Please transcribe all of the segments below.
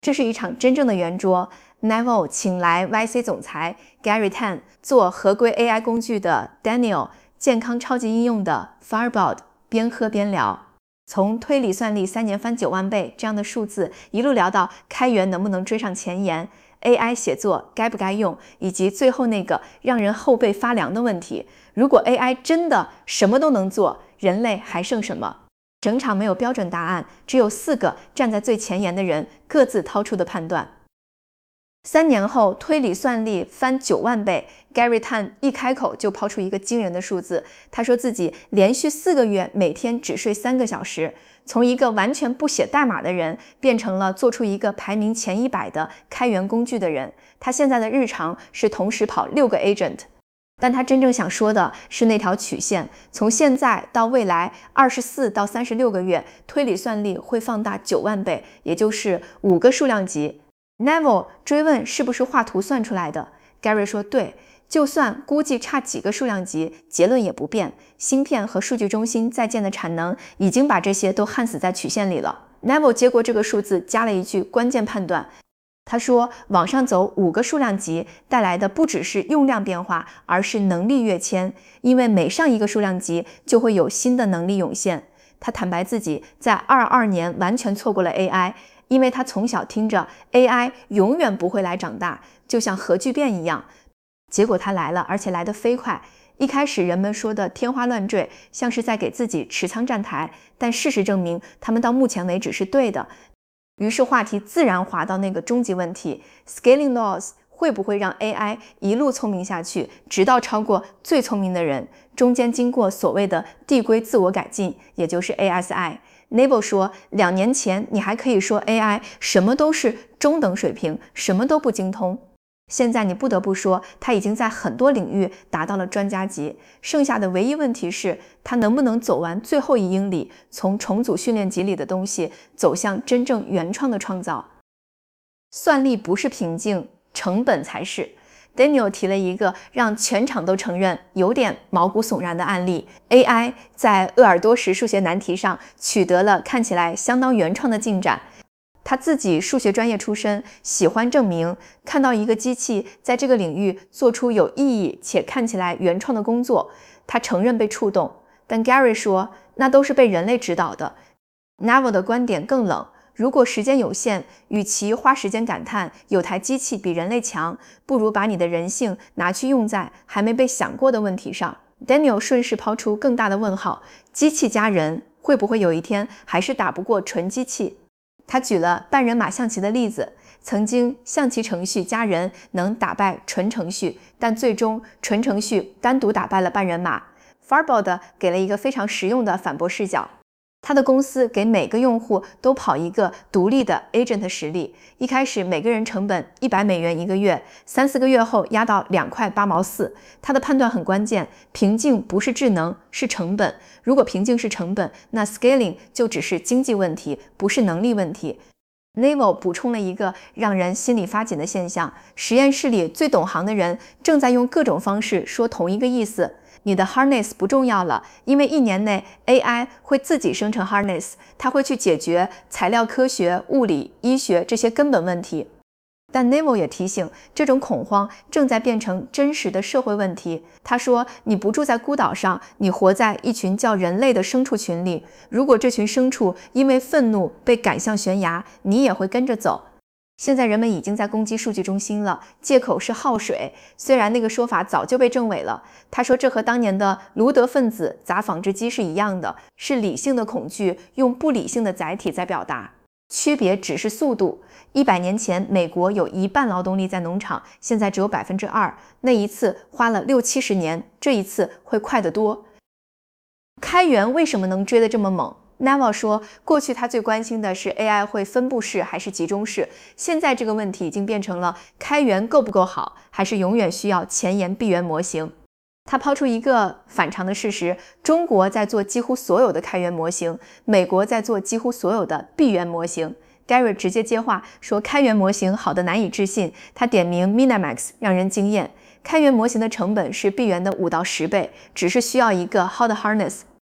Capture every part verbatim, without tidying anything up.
这是一场真正的圆桌。Naval 请来 Y C 总裁 Gary Tan 做合规 A I 工具的 Daniel 健康超级应用的 Fireball 边喝边聊，从推理算力三年翻九万倍这样的数字，一路聊到开源能不能追上前沿， A I 写作该不该用，以及最后那个让人后背发凉的问题：如果 A I 真的什么都能做，人类还剩什么？整场没有标准答案，只有四个站在最前沿的人各自掏出的判断。三年后，推理算力翻九万倍 ，Gary Tan 一开口就抛出一个惊人的数字。他说自己连续四个月每天只睡三个小时，从一个完全不写代码的人变成了做出一个排名前一百的开源工具的人。他现在的日常是同时跑六个 agent。但他真正想说的是那条曲线，从现在到未来二十四到三十六个月，推理算力会放大九万倍，也就是五个数量级。Naval 追问是不是画图算出来的 ，Gary 说对，就算估计差几个数量级，结论也不变。芯片和数据中心在建的产能已经把这些都焊死在曲线里了。Naval 接过这个数字，加了一句关键判断。他说，往上走五个数量级带来的不只是用量变化，而是能力跃迁，因为每上一个数量级就会有新的能力涌现。他坦白自己在二二年完全错过了 A I， 因为他从小听着 A I 永远不会来长大，就像核聚变一样。结果它来了，而且来得飞快。一开始人们说的天花乱坠，像是在给自己持仓站台，但事实证明他们到目前为止是对的。于是话题自然滑到那个终极问题 Scaling laws 会不会让 A I 一路聪明下去，直到超过最聪明的人，中间经过所谓的递归自我改进，也就是 A S I。 Naval 说，两年前你还可以说 A I 什么都是中等水平，什么都不精通，现在你不得不说它已经在很多领域达到了专家级，剩下的唯一问题是它能不能走完最后一英里，从重组训练集里的东西走向真正原创的创造。算力不是瓶颈，成本才是。 Daniel 提了一个让全场都承认有点毛骨悚然的案例， A I 在鄂尔多什数学难题上取得了看起来相当原创的进展。他自己数学专业出身，喜欢证明，看到一个机器在这个领域做出有意义且看起来原创的工作，他承认被触动。但 Gary 说，那都是被人类指导的。 Naval 的观点更冷，如果时间有限，与其花时间感叹有台机器比人类强，不如把你的人性拿去用在还没被想过的问题上。 Daniel 顺势抛出更大的问号，机器加人会不会有一天还是打不过纯机器？他举了半人马象棋的例子，曾经象棋程序加人能打败纯程序，但最终纯程序单独打败了半人马。 Fireball 给了一个非常实用的反驳视角，他的公司给每个用户都跑一个独立的 agent 实例，一开始每个人成本一百美元一个月，三四个月后压到两块八毛四。他的判断很关键，瓶颈不是智能，是成本。如果瓶颈是成本，那 scaling 就只是经济问题，不是能力问题。 Naval 补充了一个让人心里发紧的现象，实验室里最懂行的人正在用各种方式说同一个意思，你的 harness 不重要了，因为一年内 A I 会自己生成 harness， 它会去解决材料科学、物理、医学这些根本问题。但 Naval 也提醒，这种恐慌正在变成真实的社会问题。他说，你不住在孤岛上，你活在一群叫人类的牲畜群里，如果这群牲畜因为愤怒被赶向悬崖，你也会跟着走。现在人们已经在攻击数据中心了，借口是耗水，虽然那个说法早就被证伪了。他说，这和当年的卢德分子砸纺织机是一样的，是理性的恐惧用不理性的载体在表达，区别只是速度。一百年前，美国有一半劳动力在农场，现在只有百分之二。那一次花了六七十年，这一次会快得多。开源为什么能追得这么猛？ Naval 说，过去他最关心的是 A I 会分布式还是集中式，现在这个问题已经变成了开源够不够好，还是永远需要前沿闭源模型。他抛出一个反常的事实，中国在做几乎所有的开源模型，美国在做几乎所有的闭源模型。Gary 直接接话说，开源模型好得难以置信，他点名 Minimax 让人惊艳。开源模型的成本是闭源的五到十倍，只是需要一个 hot harness。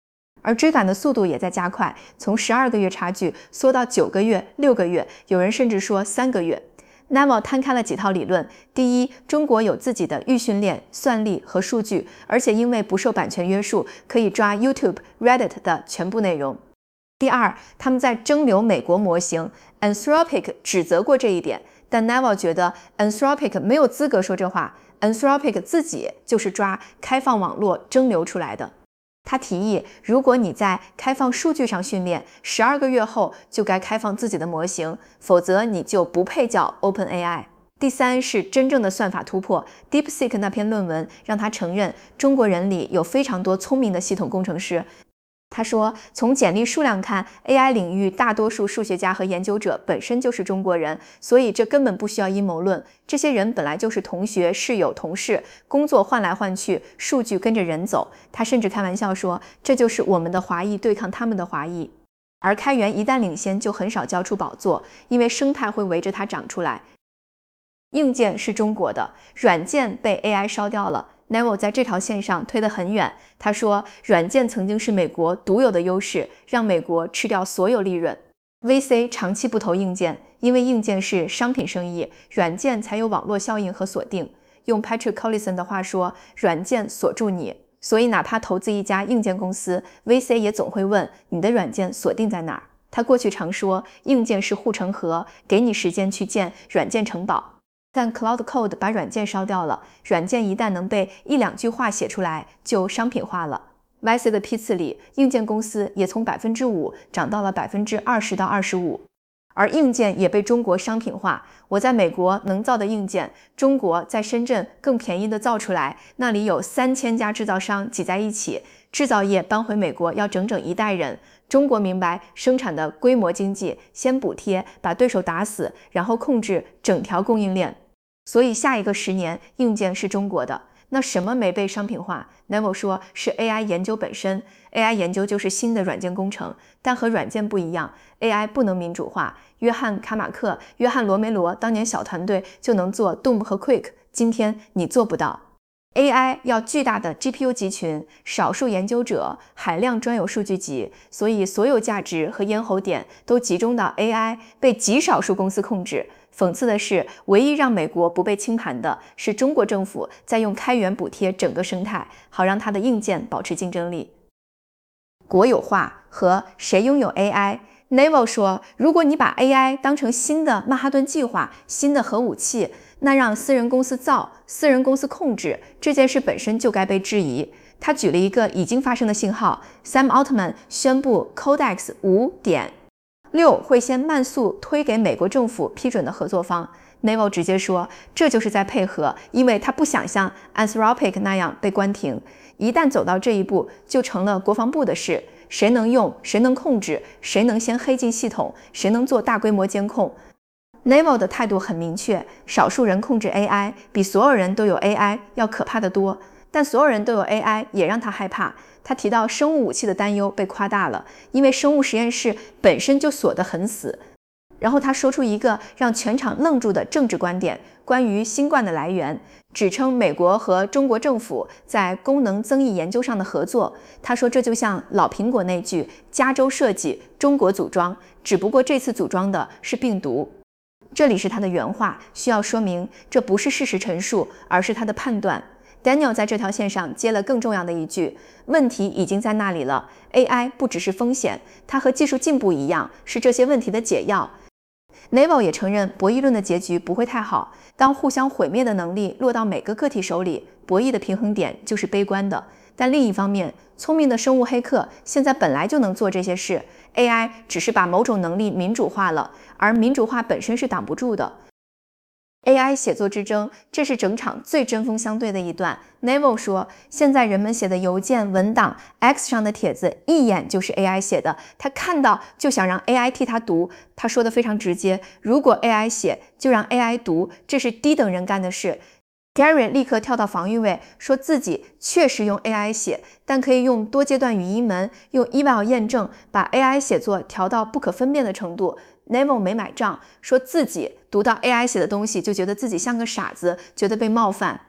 而追赶的速度也在加快，从十二个月差距缩到九个月、六个月，有人甚至说三个月。Naval 摊开了几套理论：第一，中国有自己的预训练、算力和数据，而且因为不受版权约束，可以抓 YouTube、Reddit 的全部内容。第二，他们在蒸馏美国模型 Anthropic 指责过这一点，但 Naval 觉得 Anthropic 没有资格说这话， Anthropic 自己就是抓开放网络蒸馏出来的。他提议，如果你在开放数据上训练，十二个月后就该开放自己的模型，否则你就不配叫 OpenAI。第三是真正的算法突破。DeepSeek 那篇论文让他承认，中国人里有非常多聪明的系统工程师。他说，从简历数量看 ，A I 领域大多数数学家和研究者本身就是中国人，所以这根本不需要阴谋论。这些人本来就是同学、室友、同事，工作换来换去，数据跟着人走。他甚至开玩笑说，这就是我们的华裔对抗他们的华裔。而开源一旦领先，就很少交出宝座，因为生态会围着它长出来。硬件是中国的，软件被 A I 烧掉了。Naval 在这条线上推得很远，他说，软件曾经是美国独有的优势，让美国吃掉所有利润。V C 长期不投硬件，因为硬件是商品生意，软件才有网络效应和锁定。用 Patrick Collison 的话说，软件锁住你，所以哪怕投资一家硬件公司 ，V C 也总会问你的软件锁定在哪儿。他过去常说，硬件是护城河，给你时间去建软件城堡。但 Cloud Code 把软件烧掉了，软件一旦能被一两句话写出来，就商品化了。Y C 的批次里，硬件公司也从 百分之五 涨到了 百分之二十到二十五，而硬件也被中国商品化。我在美国能造的硬件，中国在深圳更便宜的造出来，那里有三千家制造商挤在一起，制造业搬回美国要整整一代人。中国明白生产的规模经济，先补贴，把对手打死，然后控制整条供应链。所以下一个十年，硬件是中国的。那什么没被商品化？ Naval 说是 A I 研究本身。 A I 研究就是新的软件工程，但和软件不一样， A I 不能民主化。约翰卡马克、约翰罗梅罗当年小团队就能做 Doom 和 Quick， 今天你做不到。A I 要巨大的 G P U 集群，少数研究者，海量专有数据集，所以所有价值和咽喉点都集中到 A I， 被极少数公司控制。讽刺的是，唯一让美国不被清盘的是中国政府在用开源补贴整个生态，好让它的硬件保持竞争力。国有化和谁拥有 A I。Naval 说，如果你把 A I 当成新的曼哈顿计划、新的核武器，那让私人公司造、私人公司控制这件事本身就该被质疑。他举了一个已经发生的信号 ，Sam Altman 宣布 Codex 五点六 会先慢速推给美国政府批准的合作方。Naval 直接说，这就是在配合，因为他不想像 Anthropic 那样被关停。一旦走到这一步，就成了国防部的事。谁能用，谁能控制，谁能先黑进系统，谁能做大规模监控。Naval 的态度很明确，少数人控制 A I 比所有人都有 A I 要可怕得多，但所有人都有 A I 也让他害怕。他提到生物武器的担忧被夸大了，因为生物实验室本身就锁得很死。然后他说出一个让全场愣住的政治观点，关于新冠的来源，指称美国和中国政府在功能增益研究上的合作。他说这就像老苹果那句加州设计，中国组装，只不过这次组装的是病毒。这里是他的原话，需要说明这不是事实陈述，而是他的判断。Daniel 在这条线上接了更重要的一句，问题已经在那里了， A I 不只是风险，它和技术进步一样，是这些问题的解药。Naval 也承认博弈论的结局不会太好，当互相毁灭的能力落到每个个体手里，博弈的平衡点就是悲观的。但另一方面，聪明的生物黑客现在本来就能做这些事， A I 只是把某种能力民主化了，而民主化本身是挡不住的。A I 写作之争，这是整场最针锋相对的一段。Naval 说，现在人们写的邮件、文档、X 上的帖子，一眼就是 A I 写的，他看到就想让 A I 替他读。他说的非常直接，如果 A I 写，就让 A I 读，这是低等人干的事。Gary 立刻跳到防御位，说自己确实用 A I 写，但可以用多阶段语音门，用 eval 验证，把 A I 写作调到不可分辨的程度。Naval 没买账，说自己读到 A I 写的东西就觉得自己像个傻子，觉得被冒犯。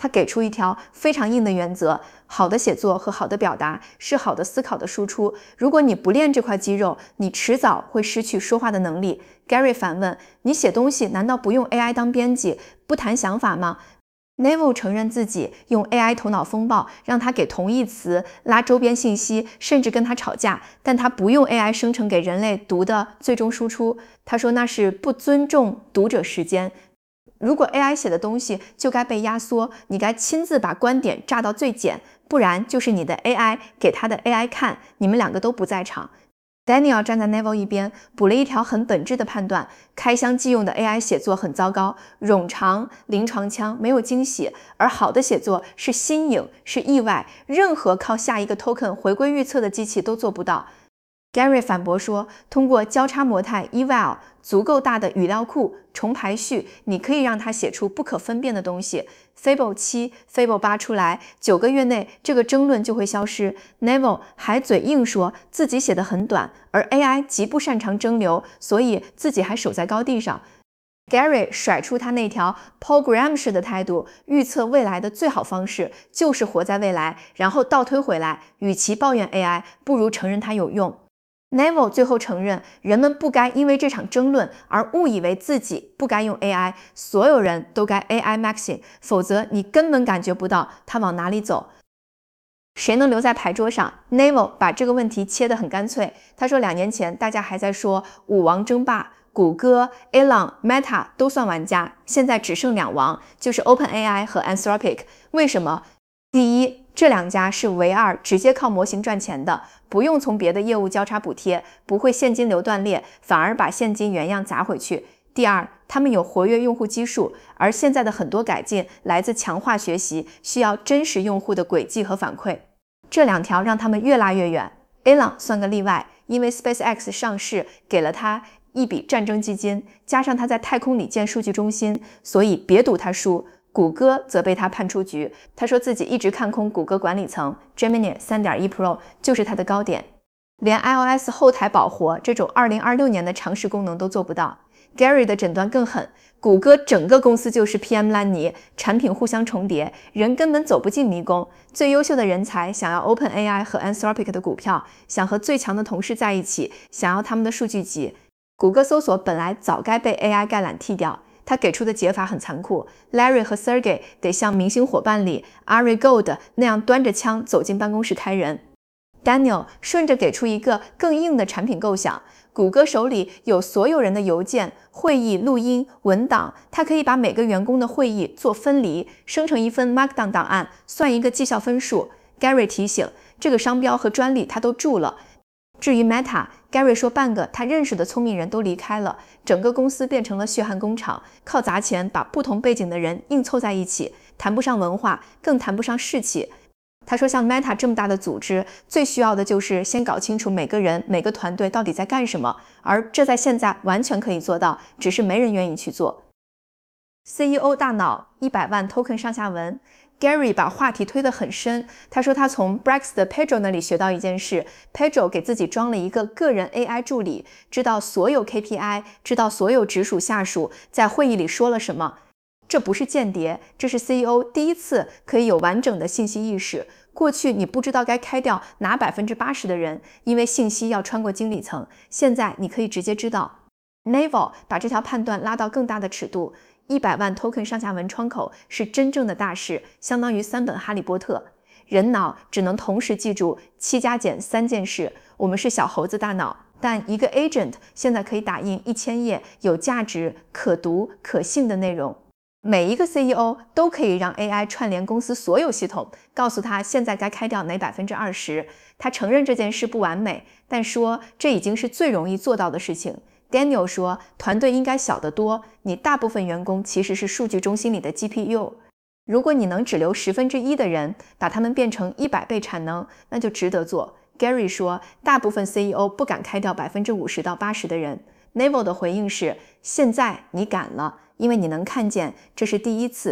他给出一条非常硬的原则：好的写作和好的表达是好的思考的输出。如果你不练这块肌肉，你迟早会失去说话的能力。Gary 反问：你写东西难道不用 A I 当编辑，不谈想法吗？ Naval 承认自己用 A I 头脑风暴，让他给同义词拉周边信息，甚至跟他吵架，但他不用 A I 生成给人类读的最终输出。他说那是不尊重读者时间。如果 A I 写的东西就该被压缩，你该亲自把观点榨到最简，不然就是你的 A I 给他的 A I 看，你们两个都不在场。Daniel 站在 Naval 一边，补了一条很本质的判断：开箱即用的 A I 写作很糟糕，冗长、临床腔，没有惊喜；而好的写作是新颖，是意外，任何靠下一个 token 回归预测的机器都做不到。Gary 反驳说，通过交叉模态 eval 足够大的语料库重排序，你可以让它写出不可分辨的东西。Fable 七 Fable 八出来，九个月内这个争论就会消失。Naval 还嘴硬说自己写得很短，而 A I 极不擅长蒸馏，所以自己还守在高地上。Gary 甩出他那条 Paul Graham 式的态度，预测未来的最好方式就是活在未来，然后倒推回来，与其抱怨 A I， 不如承认它有用。Naval 最后承认，人们不该因为这场争论而误以为自己不该用 A I， 所有人都该 A I maxing， 否则你根本感觉不到它往哪里走。谁能留在牌桌上？ Naval 把这个问题切得很干脆。他说两年前大家还在说五王争霸，谷歌、Elon、Meta 都算玩家，现在只剩两王，就是 OpenAI 和 Anthropic。 为什么？第一，这两家是唯二直接靠模型赚钱的，不用从别的业务交叉补贴，不会现金流断裂，反而把现金原样砸回去。第二，他们有活跃用户基数，而现在的很多改进来自强化学习，需要真实用户的轨迹和反馈。这两条让他们越拉越远。Elon 算个例外，因为 SpaceX 上市给了他一笔战争基金，加上他在太空里建数据中心，所以别赌他输。谷歌则被他判出局，他说自己一直看空谷歌管理层 Gemini 三点一 Pro 就是他的高点，连 iOS 后台保活这种二零二六年的常识功能都做不到。Gary 的诊断更狠，谷歌整个公司就是 P M 烂泥，产品互相重叠，人根本走不进迷宫。最优秀的人才想要 OpenAI 和 Anthropic 的股票，想和最强的同事在一起，想要他们的数据集。谷歌搜索本来早该被 A I 概览替掉，他给出的解法很残酷 ，Larry 和 Sergey 得像明星伙伴里 Ari Gold 那样端着枪走进办公室开人。Daniel 顺着给出一个更硬的产品构想，谷歌手里有所有人的邮件、会议录音、文档，他可以把每个员工的会议做分离，生成一份 Markdown 档案，算一个绩效分数。Gary 提醒，这个商标和专利他都注了。至于 Meta， Gary 说半个他认识的聪明人都离开了，整个公司变成了血汗工厂，靠砸钱把不同背景的人硬凑在一起，谈不上文化，更谈不上士气。他说像 Meta 这么大的组织，最需要的就是先搞清楚每个人每个团队到底在干什么，而这在现在完全可以做到，只是没人愿意去做。C E O 大脑一百万 token 上下文。Gary 把话题推得很深，他说他从 Brex 的 Pedro 那里学到一件事， Pedro 给自己装了一个个人 A I 助理，知道所有 K P I， 知道所有直属下属在会议里说了什么。这不是间谍，这是 C E O 第一次可以有完整的信息意识。过去你不知道该开掉哪 百分之八十 的人，因为信息要穿过经理层，现在你可以直接知道。Naval 把这条判断拉到更大的尺度，一百万 token 上下文窗口是真正的大事，相当于三本哈利波特。人脑只能同时记住七加减三件事，我们是小猴子大脑，但一个 agent 现在可以打印一千页有价值、可读、可信的内容。每一个 C E O 都可以让 A I 串联公司所有系统，告诉他现在该开掉哪 百分之二十。他承认这件事不完美，但说这已经是最容易做到的事情。Daniel 说，团队应该小得多，你大部分员工其实是数据中心里的 G P U。如果你能只留十分之一的人，把他们变成一百倍产能，那就值得做。Gary 说，大部分 C E O 不敢开掉 百分之五十到八十 的人。Naval 的回应是，现在你敢了，因为你能看见这是第一次。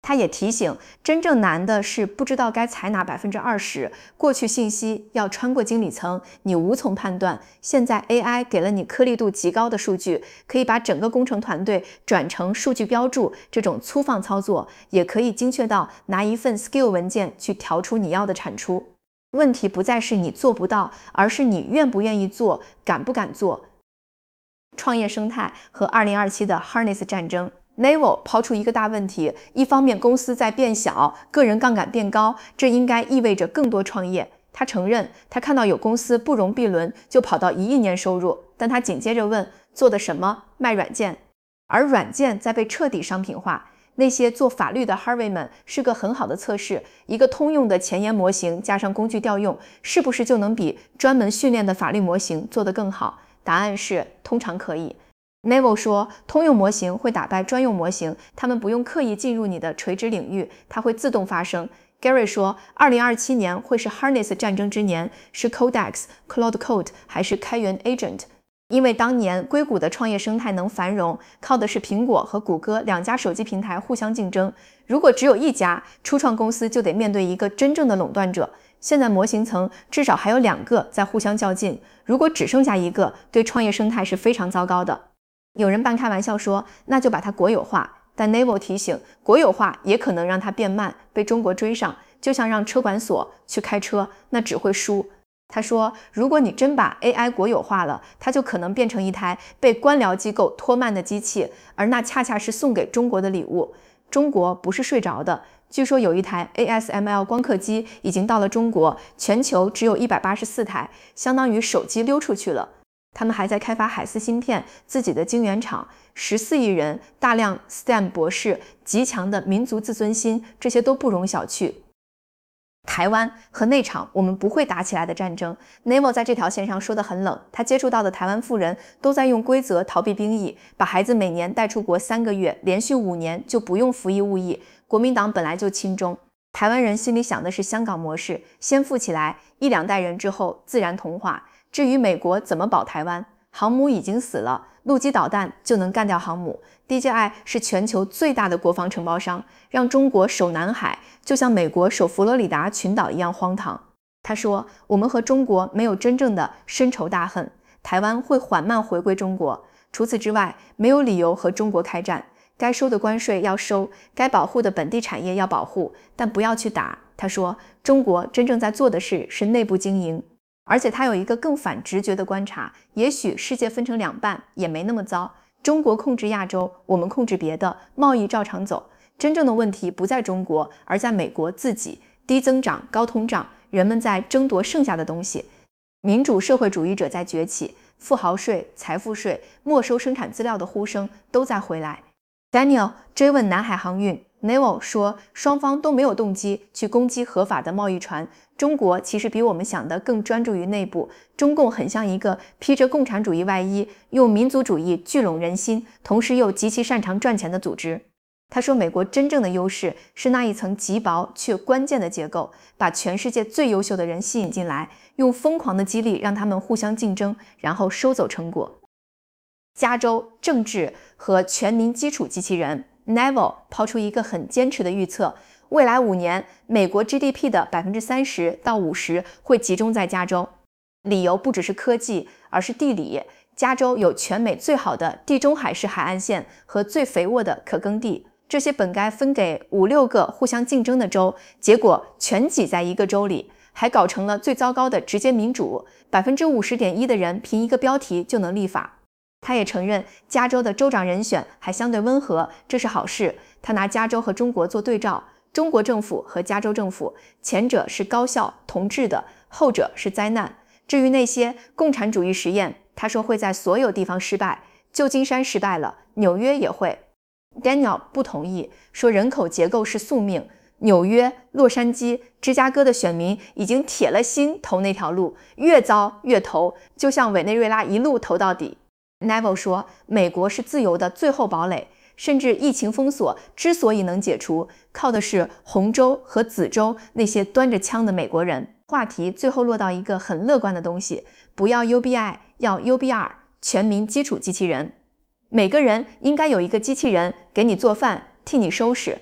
他也提醒，真正难的是不知道该采哪 百分之二十， 过去信息要穿过经理层，你无从判断。现在 A I 给了你颗粒度极高的数据，可以把整个工程团队转成数据标注，这种粗放操作也可以精确到拿一份 skill 文件去调出你要的产出。问题不再是你做不到，而是你愿不愿意做，敢不敢做。创业生态和二零二七的 Harness 战争。Naval 抛出一个大问题，一方面公司在变小，个人杠杆变高，这应该意味着更多创业。他承认，他看到有公司不融 B 轮就跑到一亿年收入，但他紧接着问，做的什么？卖软件。而软件在被彻底商品化。那些做法律的 Harvey 们是个很好的测试，一个通用的前沿模型加上工具调用，是不是就能比专门训练的法律模型做得更好？答案是，通常可以。Naval 说，通用模型会打败专用模型，他们不用刻意进入你的垂直领域，它会自动发生。Gary 说，二零二七年会是 Harness 战争之年，是 Codex、Cloud Code 还是开源 Agent？ 因为当年硅谷的创业生态能繁荣，靠的是苹果和谷歌两家手机平台互相竞争。如果只有一家，初创公司就得面对一个真正的垄断者。现在模型层至少还有两个在互相较劲，如果只剩下一个，对创业生态是非常糟糕的。有人半开玩笑说，那就把它国有化，但 Naval 提醒，国有化也可能让它变慢，被中国追上，就像让车管所去开车，那只会输。他说，如果你真把 A I 国有化了，它就可能变成一台被官僚机构拖慢的机器，而那恰恰是送给中国的礼物。中国不是睡着的，据说有一台 A S M L 光刻机已经到了中国，全球只有一百八十四台，相当于手机溜出去了。他们还在开发海思芯片，自己的晶圆厂，十四亿人，大量 S T E M 博士，极强的民族自尊心，这些都不容小觑。台湾和那场我们不会打起来的战争 ，Naval 在这条线上说得很冷。他接触到的台湾富人都在用规则逃避兵役，把孩子每年带出国三个月，连续五年就不用服役务役。国民党本来就亲中，台湾人心里想的是香港模式，先富起来，一两代人之后自然同化。至于美国怎么保台湾，航母已经死了，陆基导弹就能干掉航母。D J I 是全球最大的国防承包商，让中国守南海，就像美国守佛罗里达群岛一样荒唐。他说，我们和中国没有真正的深仇大恨，台湾会缓慢回归中国。除此之外，没有理由和中国开战。该收的关税要收，该保护的本地产业要保护，但不要去打。他说，中国真正在做的事是内部经营。而且他有一个更反直觉的观察，也许世界分成两半也没那么糟，中国控制亚洲，我们控制别的，贸易照常走。真正的问题不在中国，而在美国自己，低增长、高通胀，人们在争夺剩下的东西。民主社会主义者在崛起，富豪税、财富税、没收生产资料的呼声都在回来。Daniel 追问南海航运， Naval 说，双方都没有动机去攻击合法的贸易船。中国其实比我们想的更专注于内部，中共很像一个披着共产主义外衣，用民族主义聚拢人心，同时又极其擅长赚钱的组织。他说，美国真正的优势是那一层极薄却关键的结构，把全世界最优秀的人吸引进来，用疯狂的激励让他们互相竞争，然后收走成果。加州政治和全民基础机器人 Naval 抛出一个很坚持的预测，未来五年，美国 G D P 的 百分之三十到五十 会集中在加州。理由不只是科技，而是地理。加州有全美最好的地中海式海岸线和最肥沃的可耕地，这些本该分给五六个互相竞争的州，结果全挤在一个州里，还搞成了最糟糕的直接民主， 百分之五十点一 的人凭一个标题就能立法。他也承认加州的州长人选还相对温和，这是好事。他拿加州和中国做对照，中国政府和加州政府，前者是高效同质的，后者是灾难。至于那些共产主义实验，他说会在所有地方失败，旧金山失败了，纽约也会。Daniel 不同意，说人口结构是宿命，纽约、洛杉矶、芝加哥的选民已经铁了心投那条路，越糟越投，就像委内瑞拉一路投到底。Naval 说，美国是自由的最后堡垒，甚至疫情封锁之所以能解除，靠的是红州和紫州那些端着枪的美国人。话题最后落到一个很乐观的东西，不要 U B I， 要 U B R， 全民基础机器人。每个人应该有一个机器人给你做饭，替你收拾。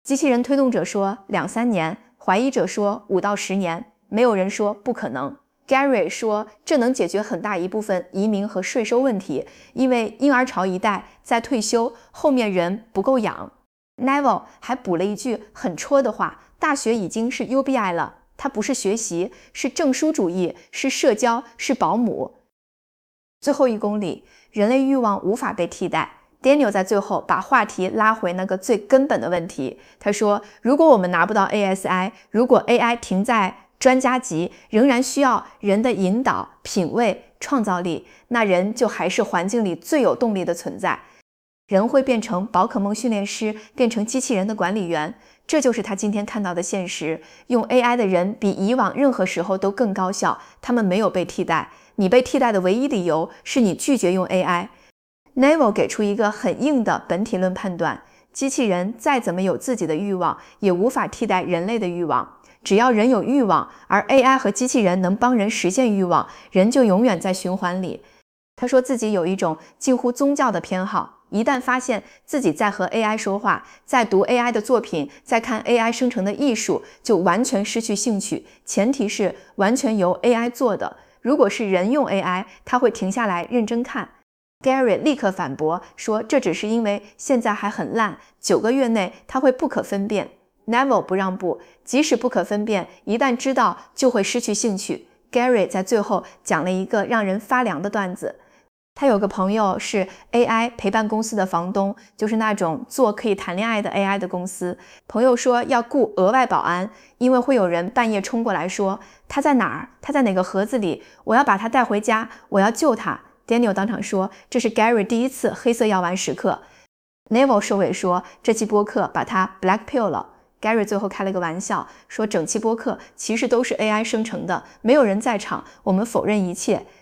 机器人推动者说两三年，怀疑者说五到十年，没有人说不可能。Gary 说，这能解决很大一部分移民和税收问题，因为婴儿潮一代在退休，后面人不够养。Neville 还补了一句很戳的话，大学已经是 U B I 了，它不是学习，是证书主义，是社交，是保姆。最后一公里，人类欲望无法被替代。Daniel 在最后把话题拉回那个最根本的问题，他说，如果我们拿不到 A S I， 如果 A I 停在专家级，仍然需要人的引导、品味、创造力，那人就还是环境里最有动力的存在。人会变成宝可梦训练师，变成机器人的管理员，这就是他今天看到的现实。用 A I 的人比以往任何时候都更高效，他们没有被替代。你被替代的唯一理由是你拒绝用 A I。Neville 给出一个很硬的本体论判断，机器人再怎么有自己的欲望，也无法替代人类的欲望。只要人有欲望，而 A I 和机器人能帮人实现欲望，人就永远在循环里。他说自己有一种近乎宗教的偏好，一旦发现自己在和 A I 说话，在读 A I 的作品，在看 A I 生成的艺术，就完全失去兴趣，前提是完全由 A I 做的。如果是人用 A I， 他会停下来认真看。Gary 立刻反驳说，这只是因为现在还很烂，九个月内他会不可分辨。Neville 不让步，即使不可分辨，一旦知道就会失去兴趣。Gary 在最后讲了一个让人发凉的段子。他有个朋友是 A I 陪伴公司的房东，就是那种做可以谈恋爱的 A I 的公司。朋友说要雇额外保安，因为会有人半夜冲过来说他在哪儿，他在哪个盒子里，我要把他带回家，我要救他。Daniel 当场说，这是 Gary 第一次黑色药丸时刻。Neville 收尾说，这期播客把他 black pill 了。Gary 最后开了个玩笑，说整期播客其实都是 A I 生成的，没有人在场，我们否认一切。